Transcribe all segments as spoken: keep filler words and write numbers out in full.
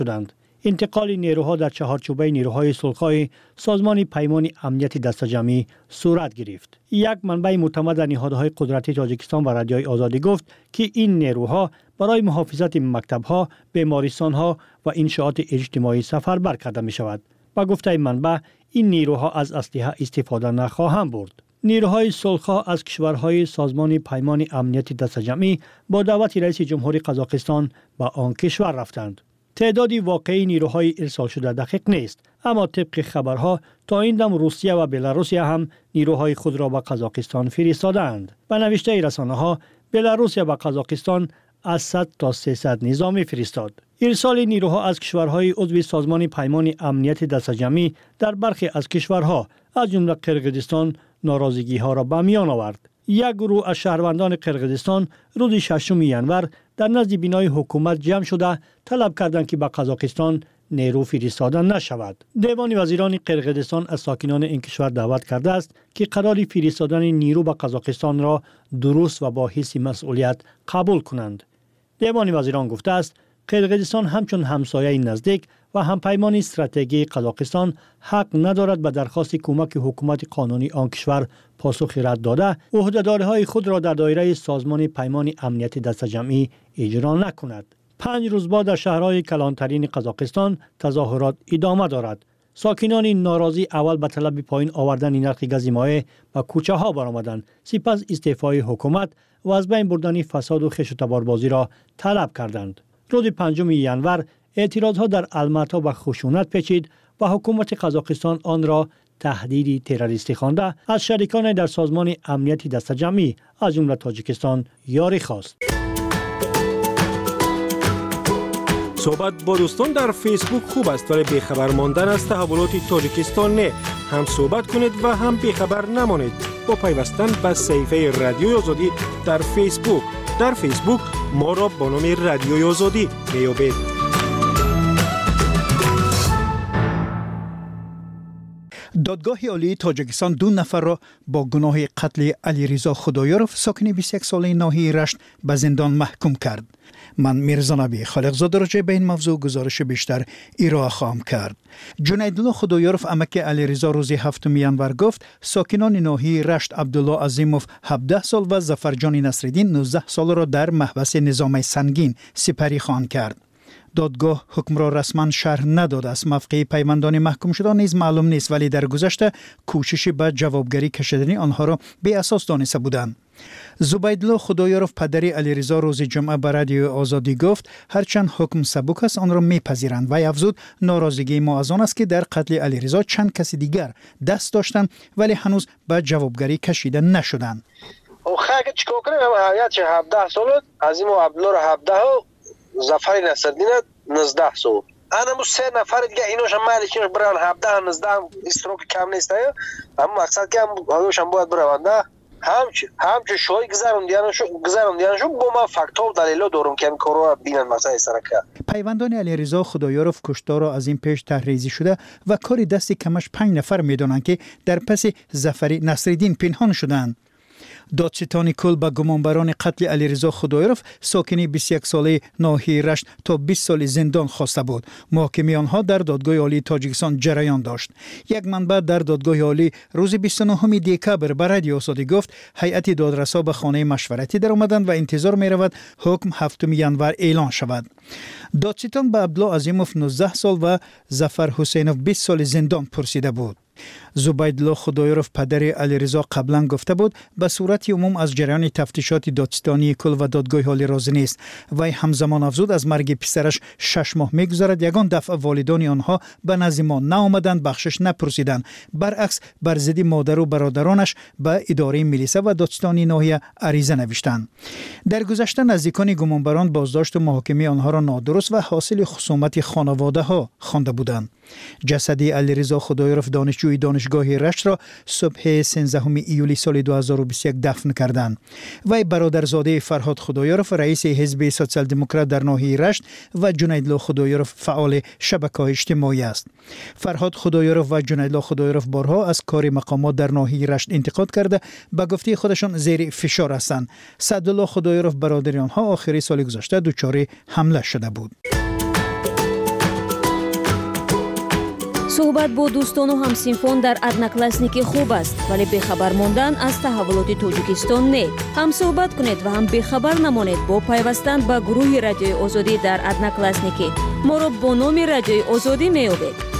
شدند. انتقال نیروها در چهارچوبه نیروهای صلح‌خواه سازمان پیمان امنیت دسته‌جمعی صورت گرفت. یک منبع معتمد در نهادهای قدرتی تاجیکستان و رادیوی آزادی گفت که این نیروها برای محافظت مکتب‌ها، بیمارستان‌ها و انشاءات اجتماعی سفربر کرده می‌شود. با گفته منبع این نیروها از اسلحه استفاده نخواهند برد. نیروهای صلح‌خواه از کشورهای سازمان پیمان امنیت دسته‌جمعی با دعوت رئیس جمهوری قزاقستان به آن کشور رفتند. تعدادی واقعی نیروهای ارسال شده دقیق نیست، اما طبق خبرها تا این دم روسیه و بلاروسیه هم نیروهای خود را به قزاقستان فرستادند. به نوشته رسانه‌ها بلاروسیه و قزاقستان از صد تا سیصد نظامی فرستاد. ارسال نیروها از کشورهای عضو سازمان پیمان امنیت دسته‌جمعی در برخی از کشورها از جمله قرقیزستان ناراضگی ها را به میان آورد. یک گروه از شهروندان قرقیزستان روز ششم ینور در نزد بینای حکومت جمع شده طلب کردند که به قزاقستان نیرو فرستاده نشود. دیوان وزیران قرقیزستان از ساکنان این کشور دعوت کرده است که قرار فرستادن نیرو به قزاقستان را درست و با حس مسئولیت قبول کنند. دیوان وزیران گفته است قرقیزستان همچون همسایه نزدیک و همپیمان استراتژیک قزاقستان حق ندارد به درخواست کمک حکومت قانونی آن کشور پاسخ رد داده عهده‌داری‌های خود را در دایره سازمان پیمان امنیت دسته‌جمعی اجرا نکند. پنج روز بعد در شهرهای کلانترین قزاقستان تظاهرات ادامه دارد. ساکنان ناراضی اول به طلب پایین آوردن نرخ گاز مایع به کوچه ها برآمدند، سپس استعفای حکومت و از بین بردن فساد و خش و تباربازی را طلب کردند. روز پنجم ینور اعتراضها در الماتا به خشونت پیچید و حکومت قزاقستان آن را تهدیدی تروریستی خوانده از شریکان در سازمان امنیت دسته‌جمعی از جمله تاجیکستان یاری خواست. صحبت با دوستان در فیسبوک خوب است، ولی بیخبر ماندن از تحولات تاجیکستان نه. هم صحبت کنید و هم بیخبر نمانید با پیوستن به صفحه رادیوی آزادی در فیسبوک. در فیسبوک ما را با نام رادیوی آزادی میابید. دادگاه عالی تاجیکستان دو نفر را با گناه قتل علیرضا خدایارف ساکن بیست و یک ساله ناحیه رشت به زندان محکوم کرد. من میرزا نبی خالقزاده راجع به این موضوع گزارش بیشتر ارائه خواهم کرد. جنیدالله خدایارف عمک علیرضا روز هفتم ینور گفت ساکنان ناحیه رشت عبدالله عظیموف هفده سال و ظفرجان نصرالدین نوزده سال را در محبس نظام سنگین سپری خوان کرد. دادگاه حکم را رسما شرح نداده است. موقع پیوندان محکوم شده نیز معلوم نیست، ولی در گذشته کوشش به جوابگری کشیدن آنها را بی اساس دانسته بودند. زبیدالله خدایارف پدر علیرضا روز جمعه به رادیو آزادی گفت هرچند حکم سبک است آن را میپذیرند و افزود ناراضگی ما از آن است که در قتل علیرضا چند کس دیگر دست داشتند ولی هنوز به جوابگری کشیده نشدند. او خاک چیکار کنه هیات هفده سال عظیم و عبدالله هفده ظفر نصرالدین نوزده سال انا مو سه نفر دیگه اینوش هم مالش بران هفده نوزده استروک کم نیست اما مقصد که هایوش هم باید برونده همچه همچه شوی گذروندیان شو گذروندیان شو با من فاکتور دلیل دارم که این کارو بینن مثلا سرکه. پیوندان علیرضا خدایارف کشتار را از این پیش تحریزی شده و کاری دستی کمش پنج نفر میدونن که در پس ظفر نصرالدین پنهان شدند. دادستان کل به گمانبران قتل علیرضا خدایارف ساکن بیست و یک ساله ناحیه رشت تا بیست سال زندان خواسته بود. محاکمه آنها در دادگاه عالی تاجیکستان جریان داشت. یک منبع در دادگاه عالی روز بیست و نه دکبر به رادیو آزادی گفت هیئت دادرسا به خانه مشورتی در آمدند و انتظار می رود حکم هفتم ینور اعلان شود. دادستان به عبدالله عظیموف نوزده سال و ظفر حسینوف بیست سال زندان پرسیده بود. زبیدالله خدایارف پدر علیرضا قبلا گفته بود به صورت عموم از جریان تفتیشات دادستانی کل و دادگاه عالی راضی نیست. وی همزمان افزود از مرگ پسرش شش ماه میگذرد یگان دفعه والدان آنها به نزد ما نآمدند بخشش نپرسیدند. برعکس بر ضد مادر و برادرانش به اداره ملیسه و دادستانی ناحیه عریضه نوشتند. در گذشته نزدیکان گمانبران بازداشت و محاکمه آنها را نادرست و حاصل خصومت خانواده ها خوانده بودند. جسد علیرضا خدایارف دانشجوی دانشگاه رشت را صبح سیزدهم ایولی سال دو هزار و بیست و یک دفن کردند. وی برادرزاده فرهاد خدایارف رئیس حزب سوسیال دموکرات در ناحیه رشت و جنیدالله خدایارف فعال شبکه‌های اجتماعی است. فرهاد خدایارف و جنیدالله خدایارف بارها از کار مقامات در ناحیه رشت انتقاد کرده به گفته خودشان زیر فشار هستند. سعدالله خدایارف برادر آنها آخری سال گذشته دچار حمله شده بود. صحبت با دوستان و همسینفان در ادناکلاسنیکی خوب است، ولی بخبر ماندن از تحولات تاجیکستان نه. هم صحبت کنید و هم بخبر نمانید با پیوستن به گروه رادیوی آزادی در ادناکلاسنیکی. ما را با نام رادیوی آزادی میابید.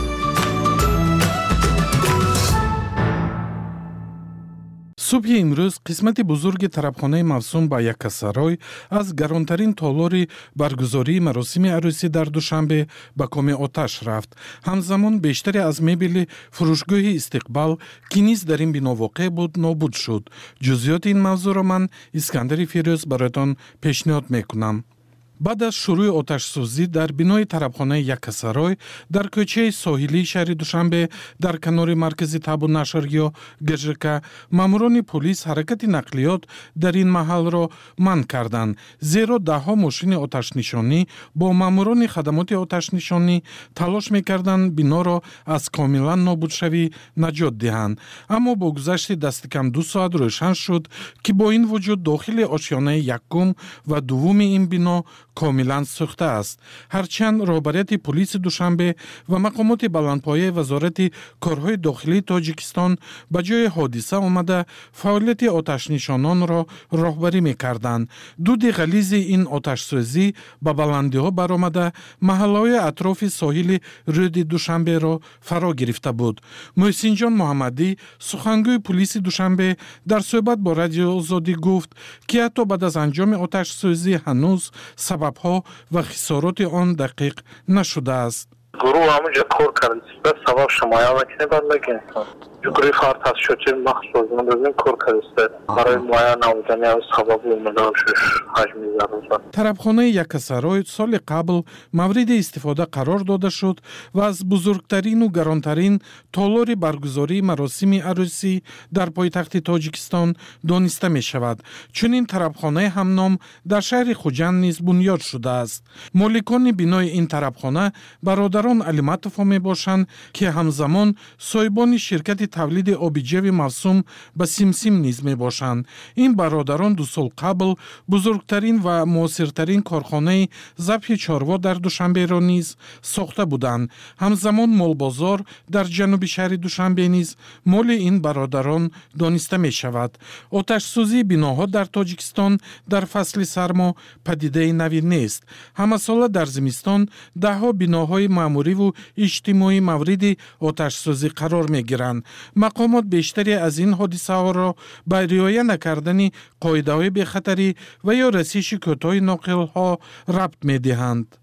صبح امروز قسمت بزرگ طربخانه موسوم به یکسرای از گرانترین تالار برگزاری مراسم عروسی در دوشنبه به کام آتش رفت. همزمان بیشتری از مبل فروشگاه استقبال که نیز در این بنا واقع بود نابود شد. جزئیات این موضوع را من اسکندر فیروز برایتان پیشنهاد میکنم. بعد از شروع آتش سوزی در بنای طربخانه یکسرای در کوچه ساحلی شهر دوشنبه در کنار مرکز تاب و نشر یا گژرکه ماموران پلیس حرکت نقلیات در این محل را منع کردند، زیرا ده ها ماشین آتش نشانی با ماموران خدمات آتش نشانی تلاش میکردند بنا را از کاملا نابود شوی نجات دهند. اما با گذشت دست کم دو ساعت روشن شد که با این وجود داخل آشیانه یکم و دوم این بنا کاملا سوخته است. هرچند رهبریت پلیس دوشنبه و مقامات بلندپایه وزارت کارهای داخلی تاجیکستان به جای حادثه آمده فعالیت آتش نشانان را راهبری می‌کردند. دود غلیظ این آتش سوزی به بلندی ها برآمده محله‌های اطراف ساحل رود دوشنبه را فرا گرفته بود. محسن جان محمدی سخنگوی پلیس دوشنبه در صحبت با رادیو آزادی گفت که حتی بعد از انجام آتش سوزی هنوز سبب‌ها و خسارات آن دقیق نشده است. گروه همونجا کار کرده است. سبب شمایه وکینه بردگی انسان. جگری خارت از شوچه مخصوص من دازیم کار کرده است. برای مایه نمودنی از سبب اومده شش حجمی ضرورت. طربخانه یکسرای سال قبل مورد استفاده قرار داده شد و از بزرگترین و گرانترین تالار برگزاری مراسم عروسی در پایتخت تاجیکستان دانسته می شود. چون این طربخانه همنام در شهر خوجند نیز بنیاد شده است. مالکان بنای این طربخانه برادران علیمتوف می باشند که همزمان صاحبان شرکت تولید آبجو موسوم به سیمسیم نیز می باشند. این برادران دو سال قبل بزرگترین و موثرترین کارخانه ذبح چاروا در دوشنبه را نیز ساخته بودند. همزمان مال بازار در جنوب شهر دوشنبه نیز مال این برادران دانسته می شود. آتش سوزی بناها در تاجیکستان در فصل سرما پدیده نوی نیست. همه ساله در زمستان ده ها بناهای معمولی و اجتماعی مورد آتش سوزی قرار می گیرند. مقامات بیشتری از این حادثه ها را به رعایت نکردن قاعده های بی‌خطری و یا رسیش کوتاه ناقل ها ربط می دهند.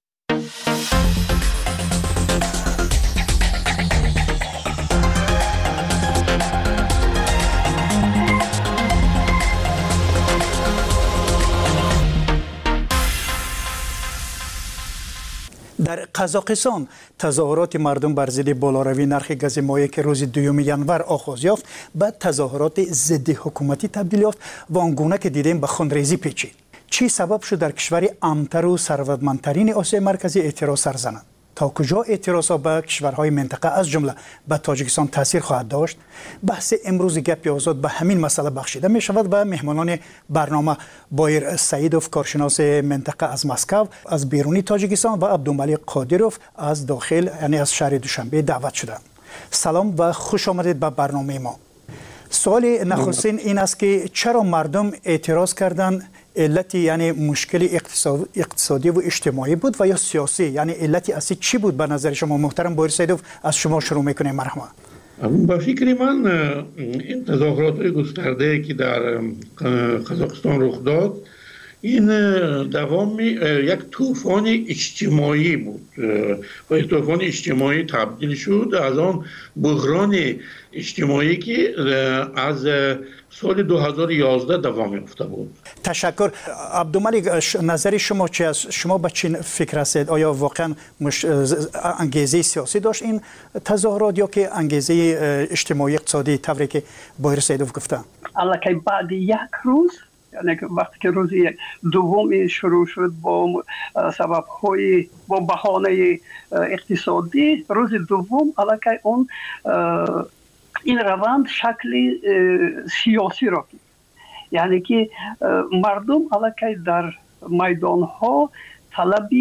در قزاقستان تظاهرات مردم بر ضد بالاروی نرخ گاز مایع که روز دوم ژانویه آغاز یافت به تظاهرات ضد حکومتی تبدیل یافت و آنگونه که دیدیم به خونریزی پیچید. چی سبب شد در کشور امن‌تر و ثروتمندترین آسیای مرکزی اعتراض سر زنند؟ تا کجا اعتراضها به کشورهای منطقه از جمله به تاجیکستان تاثیر خواهد داشت؟ بحث امروز گپ آزاد به همین مسئله بخشیده می شود و مهمانان برنامه بایر سعیدوف کارشناس منطقه از مسکو از بیرونی تاجیکستان و عبدالملک قادروف از داخل یعنی از شهر دوشنبه دعوت شدند. سلام و خوش آمدید به برنامه ما. سوال نخستین این است که چرا مردم اعتراض کردند؟ علتی یعنی مشکل اقتصادی و اجتماعی بود و یا سیاسی؟ یعنی علتی اصلی چی بود به نظر شما؟ محترم بایر سعیدوف از شما شروع میکنیم. مرحبا. با فکر من این تظاهرات گسترده که در قزاقستان رخ داد این دوام یک طوفان اجتماعی بود و طوفان اجتماعی تبدیل شد از آن بحران اجتماعی که از سال دو هزار و یازده دوام یافته بود. تشکر. عبدالملک نظر شما چی است؟ شما به چی فکر هستید؟ آیا واقعا مش... انگیزه سیاسی داشت این تظاهرات یا که انگیزه اجتماعی اقتصادی طوری که بایر سعیدوف گفته؟ الکی بعد یک روز یعنی وقتی که روز دوم شروع شد با سبب‌های با بهانه اقتصادی، روز دوم الکی اون این روند شکل سیاسی را گرفت. یعنی که مردم الکی در میدان ها طلبی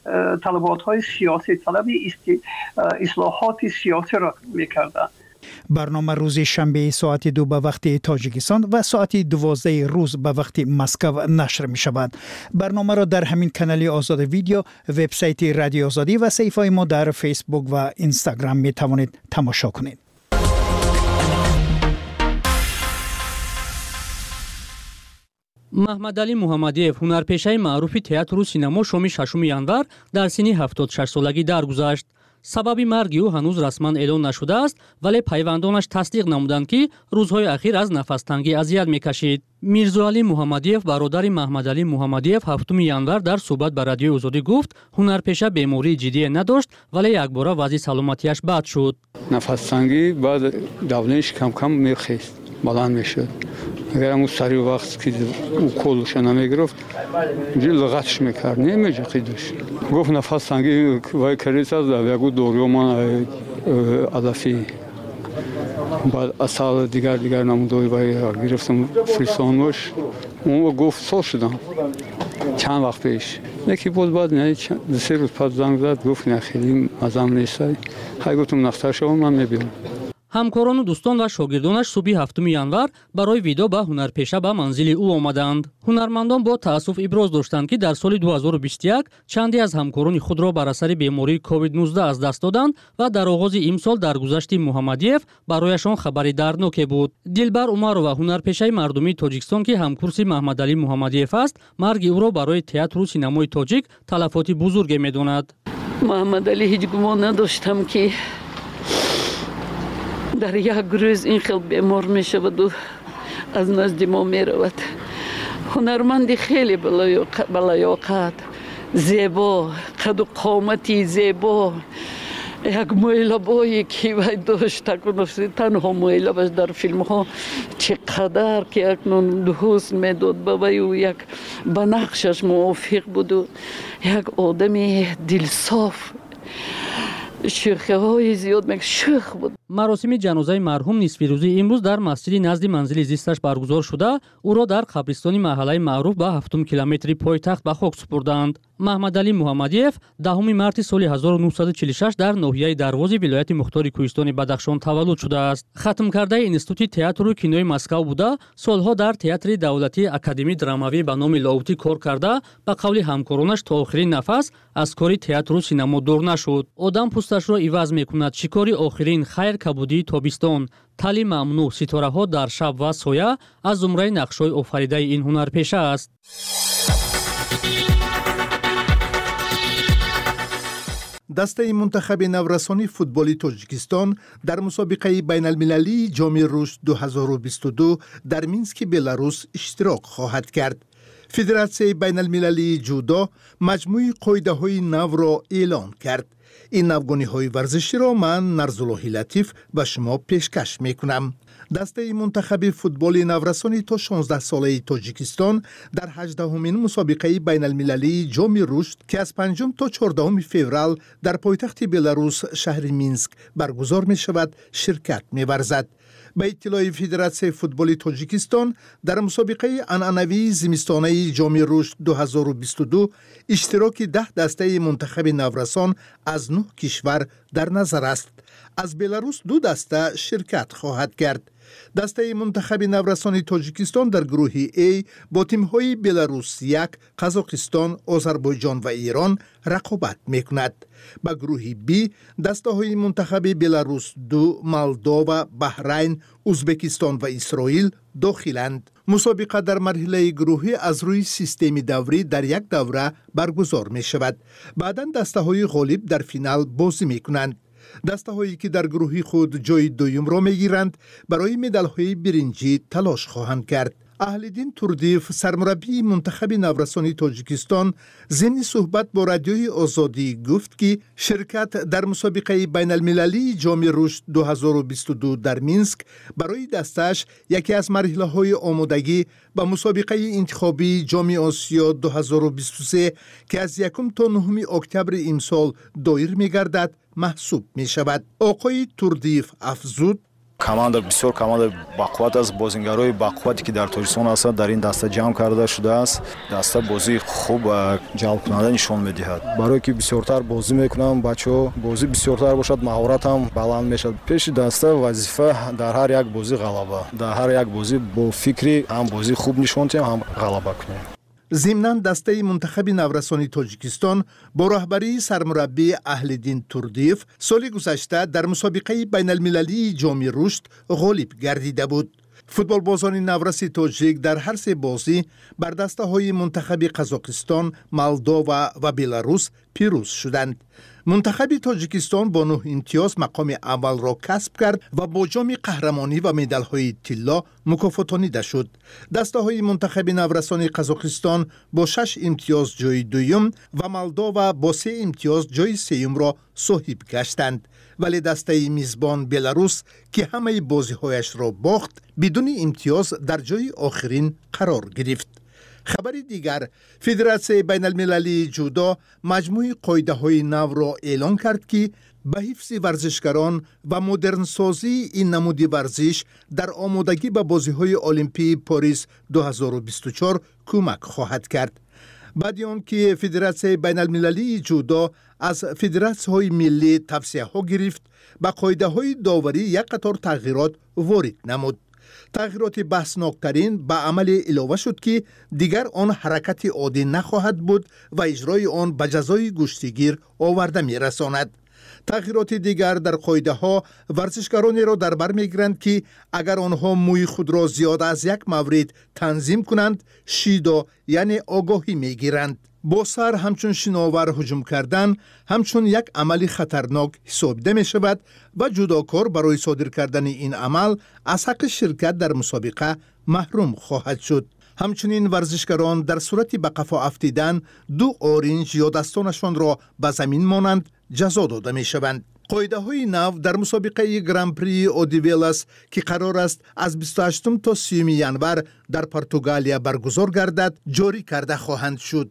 طلبات های سیاسی، طلب اصلاحات سیاسی را میکردند. برنامه روز شنبه ساعت دو به وقت تاجیکستان و ساعت دوازده روز به وقت مسکو نشر می شود. برنامه را در همین کانال آزاد ویدیو، وبسایت رادیو آزادی و صفحه ما در فیسبوک و اینستاگرام می توانید تماشا کنید. محمد علی محمدیف هنرپیشه معروف تئاتر و سینما شام ششم январ در سن هفتاد و شش سالگی درگذشت. سبب مرگ او هنوز رسما اعلام نشده است، ولی پیوندانش تصدیق نمودند که روزهای اخیر از نفس‌تنگی اذیت می‌کشید. میرزا علی محمدیف برادر محمد علی محمدیف هفتم январ در صحبت با رادیوی آزادی گفت هنرپیشه بیماری جدی نداشت، ولی یک بار وضع سلامتیش بد شد. نفس‌تنگی بعد دورانش کم کم می‌خیست، بلند می‌شد. اگر اون سری وقت که او کلش نمیگرفت جل لغتش میکرد نمیجه قیدش گفت نفس تنگی وای کریس از یکو دوریو من علفی بعد اصال دیگر دیگر نمودوی وای گرفتم فریسانوش اون گفت سال شدم چند وقت پیش یکی بود بعد نه سه روز پس زنگ زد گفت نه خیلی مزم نیست های گفتم نفتر شما من میبینم. ҳамкорон дӯстон ва шогирдонаш субҳи ҳафтум январ барои видео ба ҳунарпеша ба манзили ӯ омаданд. ҳунармандон бо таассуф иброз доштанд ки дар соли ду ҳазору бисту як чанде аз ҳамкорони худро бар асари бемории ковид нуздаҳ аз даст доданд ва дар оғози имсол даргузашти муҳаммадиев барояшон хабари дардноке буд. дилбар умарова ҳунарпешаи мардумии тоҷикистон ки ҳамкурси маҳмадалӣ муҳаммадиев аст, марги ӯро барои театру синамои тоҷик талафоти бузурге медонад. маҳмадалӣ ҳеҷ гумон надоштам ки در یک روز این خیلی بیمار می شود و از نزد ما می رود. هنرمندی خیلی بلایاقت، زیبا، قد و قامتی زیبا، یک مایلابایی که وی داشت تنها مایلابش در فیلم ها چقدر که اکنون حسن می داد به وی و یک بنقشش موافق بود و یک آدمی دلصاف شوخی های زیاد میگه شوخ بود. مراسم جنازه مرحوم نصفی روزی امروز در مسجد نزد منزل زیستش برگزار شده، او را در قبرستان محله معروف به هفتم کیلومتری پایتخت به خاک سپردند. محمد علی محمدیف دهم مارس سال هزار و نهصد و چهل و شش در ناحیه دروازه ولایت مختار کوهستان بدخشان تولد شده است. ختم کرده اینستیتوت تئاتر و کینوی مسکو بوده، سالها در تئاتر دولتی اکادمی دراماوی به نام لاوتی کار کرده، به قول همکارانش تا آخرین نفس از کار تئاتر و سینما دور نشد. آدم پوستش را عوض میکند. شکاری آخرین خیر کبودی تابستان، تلی ممنوع، ستاره‌ها در شب و سایه از زمره نقش‌های آفریده این هنرپیشه است. دسته منتخب نورسانی فوتبالی تاجیکستان در مسابقه بین المللی جام رشد دو هزار و بیست و دو در مینسک بلاروس اشتراک خواهد کرد. فدراسیون بین المللی جودو مجموعه قاعده های نو را اعلان کرد. این نوگانی های ورزشی را من نرزالله لطیف به شما پیشکش میکنم. دسته منتخب فوتبال نورسانی تا شانزده ساله تاجیکستان در هجدهمین مسابقه بین المللی جام رشد که از پنجم تا چهاردهم فوریه در پایتخت بلاروس شهر مینسک برگزار می شود شرکت می ورزد. به اطلاع فدراسیون فوتبال تاجیکستان در مسابقه عنعنوی زمستانه جام رشد دو هزار و بیست و دو اشتراک ده دسته منتخب نورسان از نه کشور در نظر است. از بلاروس دو دسته شرکت خواهد کرد. دسته منتخب نورسان تاجیکستان در گروه A با تیم‌های بلاروس یک، قزاقستان، آذربایجان و ایران رقابت می‌کند. با گروه B دسته‌های منتخب بلاروس دو، مالدووا، بحرین، ازبکستان و اسرائیل داخلند. مسابقه در مرحله گروهی از روی سیستم دوری در یک دوره برگزار می‌شود. بعداً دسته‌های غالب در فینال بازی می‌کنند. دسته هایی که در گروهی خود جای دویم را می گیرند برای مدال های برنجی تلاش خواهند کرد. اهل‌دین توردیف سرمربی منتخب نورسانی تاجیکستان ضمن صحبت با رادیوی آزادی گفت که شرکت در مسابقه بین المللی جام رشد دو هزار و بیست و دو در مینسک برای دستش یکی از مرحله های آمادگی به مسابقه انتخابی جام آسیا دو هزار و بیست و سه که از یکم تا نهم اکتبر امسال دایر می گردد محسوب می شود. آقای توردیف افزود: команда бисёр команда бақувват аст. Бозингарои бақуввате ки дар Тоҷикистон ҳастанд дар ин даста ҷамъ карда шудааст. Даста бозии хуб ҷалбкунанда нишон медиҳад. барое ки бисёртар бозӣ мекунанд бачаҳо, бозӣ бисёртар бошад, маҳорат ҳам баланд мешавад. пеши даста вазифа дар ҳар як бозӣ ғалаба. Дар ҳар як бозӣ бо фикри ҳам бозӣ хуб нишон диҳем, ҳам ғалаба кунем. ضمناً دسته منتخب نورسانی تاجیکستان با رهبری سرمربی اهل‌دین توردیف سال گذشته در مسابقه بین المللی جام رشد غالب گردیده بود. فوتبال بازان نورسی تاجیک در هر سه بازی بر دسته های منتخب قزاقستان، مولداوا و بلاروس پیروز شدند. منتخب تاجیکستان با نه امتیاز مقام اول را کسب کرد و با جام قهرمانی و مدال های طلا مکافاتانیده شد. دسته های منتخب نورسان قزاقستان با شش امتیاز جای دوم و مولداوا با سه امتیاز جای سوم را صاحب گشتند. ولی دسته میزبان بلاروس که همه بازی هایش را باخت بدون امتیاز در جای آخرین قرار گرفت. خبری دیگر، فدراسیون بین المللی جودو مجموع قاعده های نو را اعلان کرد که به حفظ ورزشکاران و مدرن سازی این نمود ورزش در آمادگی به بازی های المپی پاریس دو هزار و بیست و چهار کمک خواهد کرد. بعد آن که فدراسیون بین المللی جودو از فدراسیون های ملی توصیه ها گرفت، به قاعده های داوری یک قطار تغییرات وارد نمود. تغییرات بحثناکترین به عمل علاوه شد که دیگر آن حرکت عادی نخواهد بود و اجرای آن به جزای گشتگیر آورده می رساند. تغییرات دیگر در قاعده ها ورزشکارانی را در بر می گیرند که اگر آنها موی خود را زیاد از یک مورد تنظیم کنند، شیدا یعنی آگاهی می گیرند. با سر همچون شناور هجوم کردن همچون یک عمل خطرناک حسابیده می شود و جداکار برای صادر کردن این عمل از حق شرکت در مسابقه محروم خواهد شد. همچنین ورزشکاران در صورت به قفا افتیدن دو آرنج یا دستانشان را به زمین مانند جزا داده می شوند. قاعده های نو در مسابقه گرانپری اودیویلاس که قرار است از بیست و هشتم تا سیوم ژانویه در پرتغالیا برگزار گردد جاری کرده خواهند شد.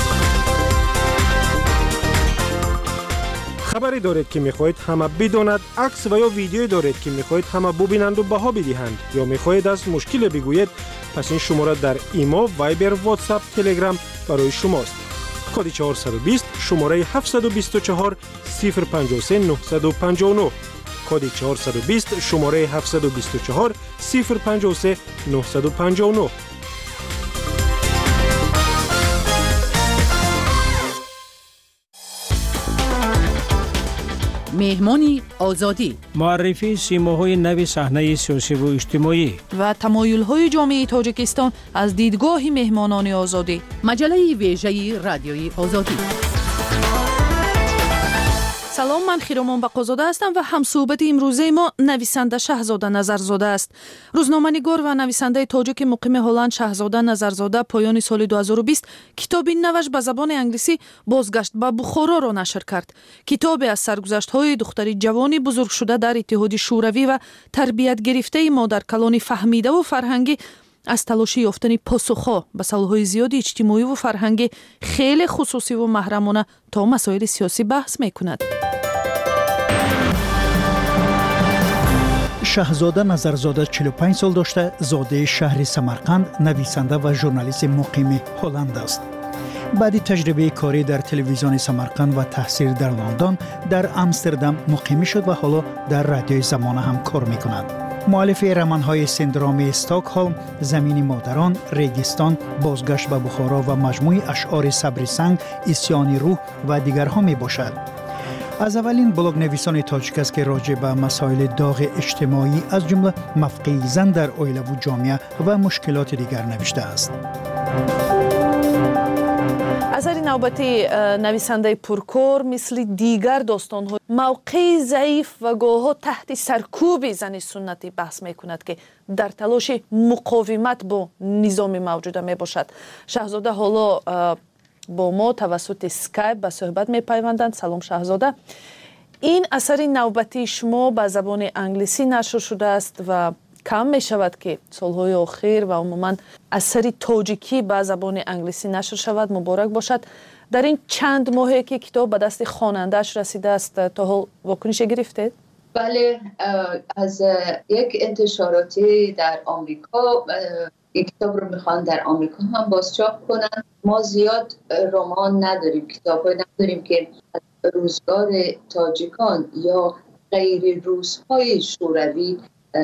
خبری دارید که میخواهید همه بداند، عکس و یا ویدیویی دارید که میخواهید همه ببینند و بها بدهند یا میخواهید از مشکل بگویید، پس این شماره در ایما، وایبر، واتساپ، تلگرام برای شماست. کد چهارصد و بیست شماره هفتصد و بیست و چهار صفر پنجاه و سه نهصد و پنجاه و نه. کد چهارصد و بیست شماره هفتصد و بیست و چهار صفر پنجاه و سه نهصد و پنجاه و نه. مهمانی آزادی، معرفی سیماهای نو صحنه سیاسی و اجتماعی و تمایل‌های جامعه تاجیکستان از دیدگاه مهمانان آزادی. مجله ویژه رادیوی آزادی. سلام، من خیرامان بقازاده هستم و همصحبت امروزه ما نویسنده شهزاده نظرزاده است. روزنامه‌نگار و نویسنده تاجیک مقیم هلند شهزاده نظرزاده پایان سال دو هزار و بیست کتابی نوش به زبان انگلیسی بازگشت به بخارا را نشر کرد. کتابی از سرگذشت‌های دختری جوانی بزرگ شده در اتحاد شوروی و تربیت گرفته ما در کلان فهمیده و فرهنگی از تلاش یافتن پاسخ‌ها به سوال‌های زیادی اجتماعی و فرهنگی خیلی خصوصی و محرمانه تا مسائل سیاسی بحث می‌کند. شهزاده نظرزاده چهل و پنج سال داشته، زاده شهر سمرقند، نویسنده و ژورنالیست مقیم هلند است. بعد تجربه کاری در تلویزیون سمرقند و تحصیل در لندن، در آمستردام مقیم شد و حالا در رادیوی زمانه هم کار می‌کند. مؤلف رمان‌های سندرام استکهلم، زمین مادران، ریگستان، بازگشت به بخارا و مجموعه اشعار صبر سنگ، اسیان روح و دیگرها میباشد. از اولین بلاگ نویسان تاجیک است که راجع به مسائل داغ اجتماعی از جمله موقع زن در عائله و جامعه و مشکلات دیگر نوشته است. اثر نوبتی نویسنده پرکار مثل دیگر داستان‌ها موقع ضعیف و گاه‌ها تحت سرکوب زن سنتی بحث می‌کند که در تلاش مقاومت با نظام موجوده میباشد. شهزاده حالا با ما توسط اسکایپ به صحبت میپیوندند. سلام شهزاده. این اثر نوبتی شما به زبان انگلیسی نشر شده است و کم می شود که سالهای آخر و عموما اثر تاجیکی به زبان انگلیسی نشر شود. مبارک باشد. در این چند ماهی که کتاب به دست خواننده‌اش رسیده است تا حال واکنش گرفته؟ بله، از یک انتشاراتی در آمریکا یک کتاب رو میخوان در آمریکا هم بازچاپ کنن. ما زیاد رمان نداریم، کتاب های نداریم که روزگار تاجیکان یا غیر روس‌های شوروی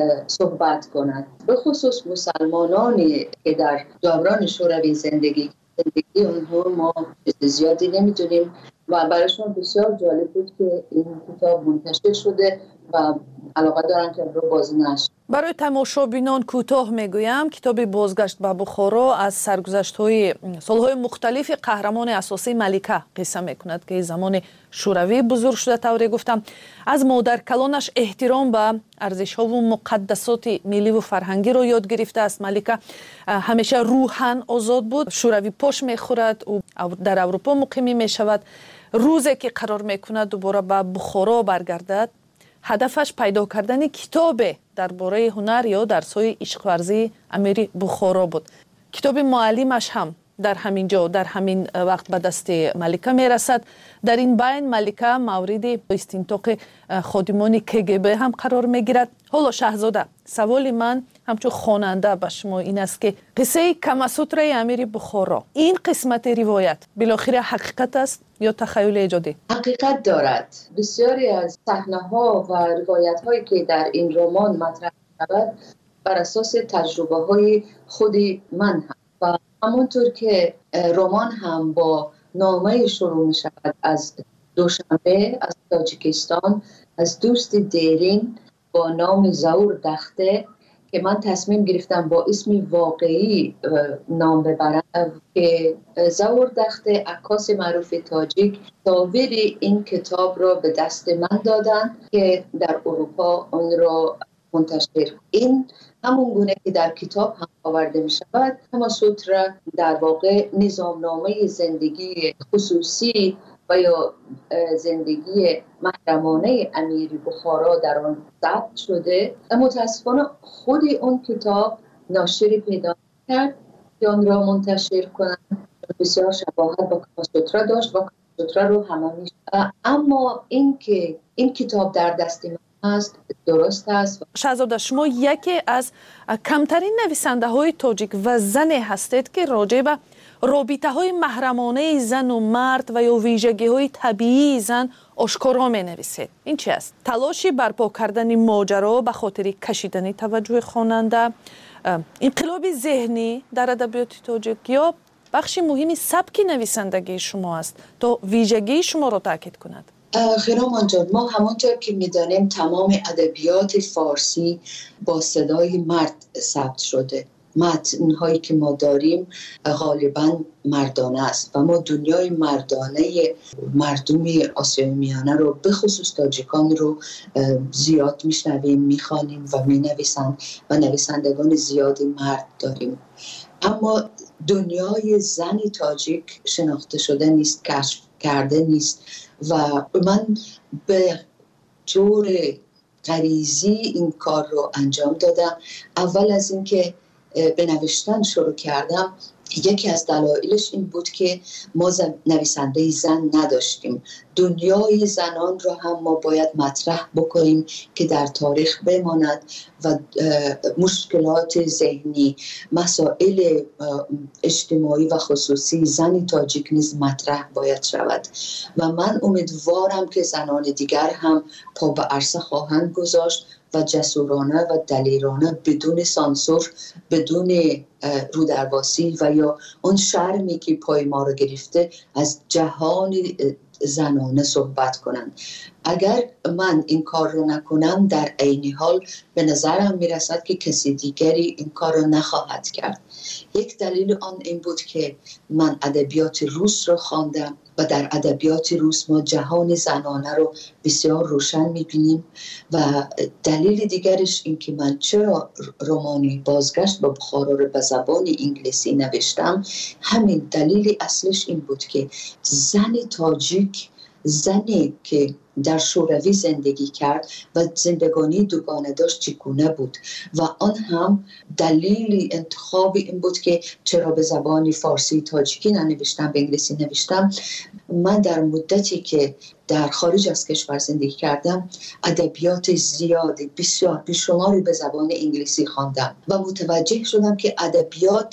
صحبت کنند. به خصوص مسلمانانی که در دوران شوروی زندگی زندگی اونها ما زیادی نمیدونیم و برایشون بسیار جالب بود که این کتاب منتشر شده و علاقه دارن که رو بازنشر. برای تماشابینان کوتاه میگویم کتاب بازگشت به بخارا از سرگذشت‌های سال‌های مختلف قهرمان اساسی ملکه قصه میکند که زمان شوروی بزرگ شده. طوری گفتم از مادر کلانش احترام به ارزش‌ها و مقدسات ملی و فرهنگی رو یاد گرفته است. ملکه همیشه روحاً آزاد بود. شوروی پاش میخورد و در اروپا مقیم میشود. روزی که قرار میکند دوباره به بخارا برگردد، هدفش پیدا کردن کتاب درباره هنر یا درس‌های عشق ورزی امیر بخارا بود. کتاب معلمش هم در همین جا در همین وقت به دست ملکه میرسد. در این بین ملکه مورد استنطاق خادمان کگبه هم قرار میگیرد. حالا شاهزاده، سوال من همچون خواننده به شما این است که قصه کماسوترای امیر بخارا، این قسمت روایت بالاخره حقیقت است یا تخیل ایجادی؟ حقیقت دارد. بسیاری از صحنه‌ها و روایت‌هایی که در این رمان مطرح شود بر اساس تجربه‌های خود من هم و همونطور که رمان هم با نامه شروع می شود از دوشنبه از تاجیکستان، از دوست دیرین با نام زور دخته که من تصمیم گرفتم با اسم واقعی نام ببرم که زور دخته عکاس معروف تاجیک تصاویر این کتاب را به دست من دادن که در اروپا آن را منتشر. این همون گونه که در کتاب هم آورده می شود. کماسوترا در واقع نظامنامه زندگی خصوصی و یا زندگی محرمانه امیر بخارا در آن ثبت شده. متاسفانه خود اون کتاب ناشری پیدا کرد که آن را منتشر کنند. بسیار شباهت با کماسوترا داشت و کماسوترا رو همه می شود. اما این که این کتاب در دست من است درست است. شاهزاده، شما یکی از کمترین نویسنده های تاجیک و زن هستید که راجع به رابطه های محرمانه زن و مرد و یا ویژگی های طبیعی زن آشکارا می نویسید. این چی است؟ تلاشی برپا کردن ماجرا به خاطر کشیدن توجه خواننده، انقلاب ذهنی در ادبیات تاجیک یا بخش مهمی سبک نویسندگی شما است تا ویژگی شما را تاکید کند؟ خیرامان جان، ما همانطور که می‌دانیم تمام ادبیات فارسی با صدای مرد ثبت شده. متن‌هایی که ما داریم غالباً مردانه است و ما دنیای مردانه مردم آسیای میانه رو به خصوص تاجیکان رو زیاد میشنویم، میخوانیم و مینویسند و نویسندگان زیادی مرد داریم. اما دنیای زنی تاجیک شناخته شده نیست، کشف کرده نیست و من به طور غریزی این کار رو انجام دادم. اول از اینکه به نوشتن شروع کردم، یکی از دلایلش این بود که ما نویسنده زن نداشتیم. دنیای زنان رو هم ما باید مطرح بکنیم که در تاریخ بماند و مشکلات ذهنی، مسائل اجتماعی و خصوصی زن تاجیک نیز مطرح باید شود و من امیدوارم که زنان دیگر هم پا به عرصه خواهند گذاشت و جسورانه و دلیرانه بدون سانسور، بدون رودرباسی و یا اون شرمی که پای ما رو گرفته از جهان زنانه صحبت کنند. اگر من این کار رو نکنم در عین حال به نظرم میرسد که کسی دیگری این کار رو نخواهد کرد. یک دلیل آن این بود که من ادبیات روس رو خواندم و در ادبیات روس ما جهان زنانه رو بسیار روشن میبینیم و دلیل دیگرش این که من چرا رمانی بازگشت به بخارا رو به زبان انگلیسی نوشتم، همین دلیل اصلش این بود که زن تاجیک، زنی که در شوروی زندگی کرد و زندگانی دوگانه داشت چگونه بود و آن هم دلیل انتخاب این بود که چرا به زبان فارسی تاجیکی ننوشتم، به انگلیسی نوشتم. من در مدتی که در خارج از کشور زندگی کردم ادبیات زیادی بسیار بیشماری به زبان انگلیسی خواندم و متوجه شدم که ادبیات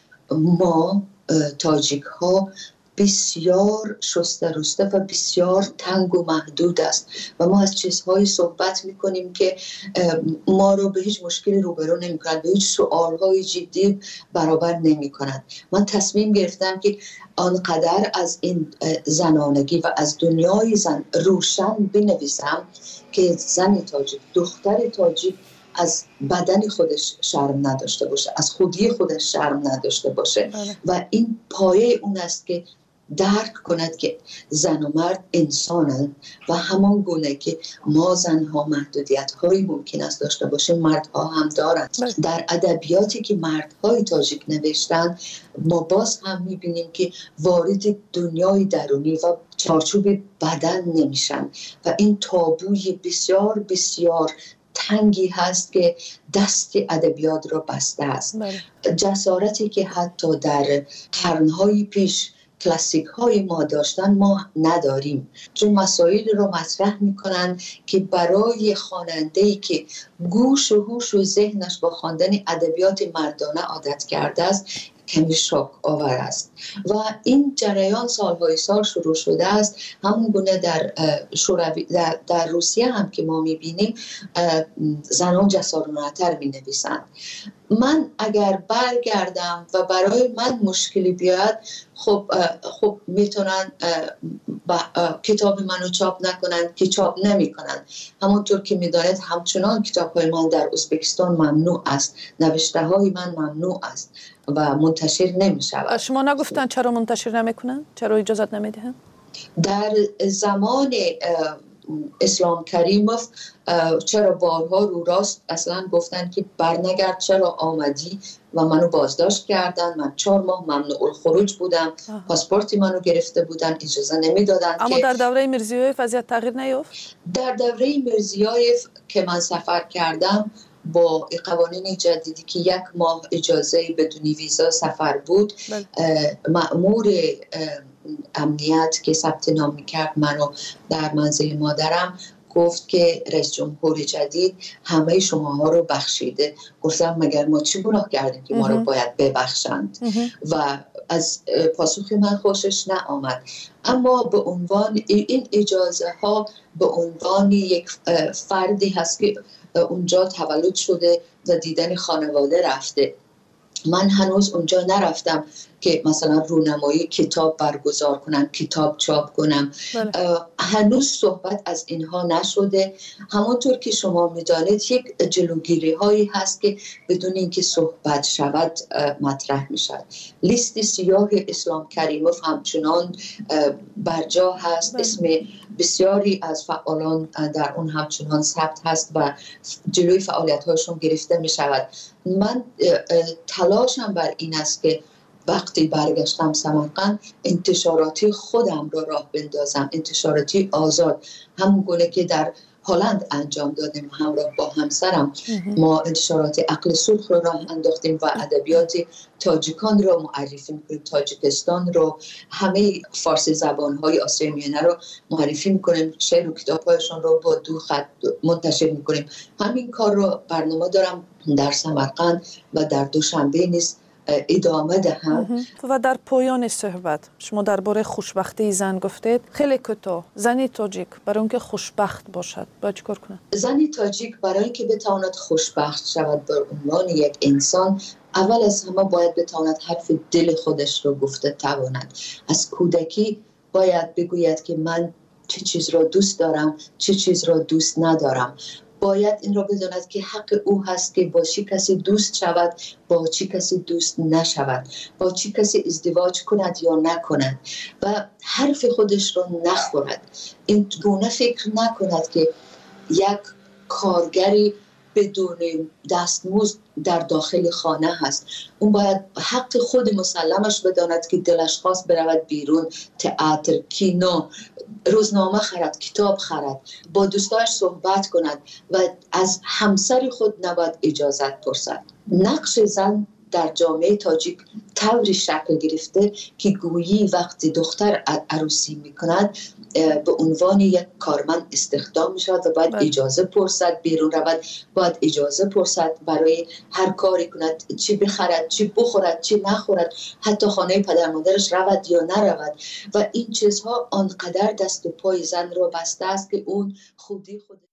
ما تاجیک ها بسیار شسته رسته و بسیار تنگ و محدود است و ما از چیزهایی صحبت میکنیم که ما رو به هیچ مشکلی روبرو نمیکنند، به هیچ سوالهای جدی برابر نمیکنند. من تصمیم گرفتم که آنقدر از این زنانگی و از دنیای زن روشن بنویسم که زن تاجیک، دختر تاجیک از بدن خودش شرم نداشته باشه، از خودی خودش شرم نداشته باشه بله. و این پایه اون است که درک کند که زن و مرد انسانند و همان گونه که ما زنها محدودیت هایی ممکن است داشته باشیم مردها هم دارند. بله. در ادبیاتی که مردهای تاجیک نوشتن ما باز هم میبینیم که وارد دنیای درونی و چارچوب بدن نمیشن و این تابوی بسیار بسیار تنگی هست که دست ادبیات را بسته است. بله. جسارتی که حتی در قرنهای پیش کلاسیک های ما داشتن ما نداریم، چون مسائل رو مطرح میکنن که برای خواننده‌ای که گوش و هوش و ذهنش با خواندن ادبیات مردانه عادت کرده است کمی شوک آور است و این جریان سالهای سال شروع شده است. همون گونه در شوروی در, در روسیه هم که ما میبینیم زنان جسارانه‌تر مینویسند. من اگر برگردم و برای من مشکلی بیاد خب خب میتونن کتاب منو چاپ نکنن که چاپ نمیکنن. همونطور که میدانید همچنان کتاب های من در ازبکستان ممنوع است، نوشته های من ممنوع است و منتشر نمی شود. شما نگفتن چرا منتشر نمیکنن؟ چرا اجازت نمیدهن؟ در زمان اسلام کریموف چرا بارها رو راست اصلا گفتن که برنگرد، چرا آمدی و منو بازداشت کردن. من چهار ماه ممنوع الخروج بودم، پاسپورتی منو گرفته بودن، اجازه نمیدادن. اما در دوره میرزیویف وضعیت تغییر نیافت؟ در دوره میرزیویف که من سفر کردم با قوانین جدیدی که یک ماه اجازه بدون ویزا سفر بود، مأمور امنیت که ثبت نام میکرد منو در منزل مادرم گفت که رئیس جمهور جدید همه شماها رو بخشیده. گفتم مگر ما چی گناه کردیم که ما رو باید ببخشند؟ و از پاسخ من خوشش نآمد. اما به عنوان این اجازه ها به عنوان یک فردی هست که اونجا تولد شده و دیدن خانواده رفته. من هنوز اونجا نرفتم که مثلا رونمایی کتاب برگزار کنم، کتاب چاپ کنم. بله. هنوز صحبت از اینها نشده. همونطور که شما میدانید یک جلوگیری هایی هست که بدون اینکه صحبت شود مطرح میشد. لیست سیاه اسلام کریموف همچنان برجا هست. بله. اسم بسیاری از فعالان در اون همچنان ثبت هست و جلوی فعالیت هاشون گرفته میشود. من تلاشم بر این است که وقتی برگشتم سمرقند انتشاراتی خودم را راه بندازم، انتشاراتی آزاد، همون گونه که در هلند انجام دادیم همراه با همسرم. ما انتشارات عقل سرخ رو راه انداختیم و ادبیات تاجیکان رو معرفی میکنیم، تاجیکستان رو، همه فارسی زبانهای آسیای میانه رو معرفی میکنیم، شعر و کتابهایشان رو با دو خط منتشر میکنیم. همین کار رو برنامه دارم در سمرقند و در دوشنبه نیز ادامه دهم. و در پایان صحبت شما درباره خوشبختی زن گفتید. خیلی کوتاه، زنی تاجیک برای اینکه خوشبخت باشد باید چیکار کنه؟ زنی تاجیک برای اینکه بتواند خوشبخت شود به عنوان یک انسان، اول از همه باید بتواند حرف دل خودش رو گفته تواند. از کودکی باید بگوید که من چه چیز را دوست دارم، چه چیز را دوست ندارم. باید این را بداند که حق او هست که با چی کسی دوست شود، با چی کسی دوست نشود، با چی کسی ازدواج کند یا نکند و حرف خودش را نخورد. این گونه فکر نکند که یک کارگری بدون دستمزد در داخل خانه هست. اون باید حق خود مسلمش بداند که دلش خواست برود بیرون، تئاتر، کینو، روزنامه خرد، کتاب خرد، با دوستاش صحبت کند و از همسر خود نباید اجازت پرسد. نقش زن در جامعه تاجیک طوری شکل گرفته که گویی وقتی دختر عروسی میکند به عنوان یک کارمند استخدام میشود و باید اجازه پرسد بیرون رود، باید اجازه پرسد برای هر کاری کند، چی بخرد، چی بخورد، چی نخورد، حتی خانه پدر مادرش رود یا نرود. و این چیزها آنقدر دست و پای زن را بسته است که اون خودی خود